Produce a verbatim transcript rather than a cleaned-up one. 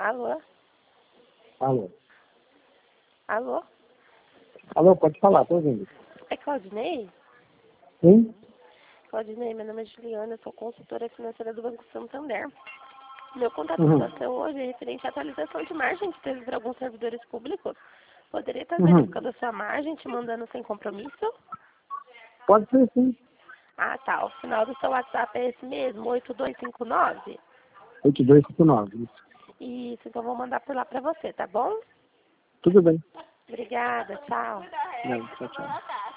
Alô? Alô? Alô? Alô, pode falar, tô ouvindo. É Claudinei? Sim? Claudinei, meu nome é Juliana, eu sou consultora financeira do Banco Santander. Meu contato de Uhum. situação hoje é referente à atualização de margem que teve para alguns servidores públicos. Poderia estar Uhum. verificando a sua margem, te mandando sem compromisso? Pode ser sim. Ah, tá. O final do seu WhatsApp é esse mesmo, oito dois cinco nove? oito dois cinco nove. Isso, então eu vou mandar por lá para você, tá bom? Tudo bem. Obrigada, tchau. Não, tchau, tchau.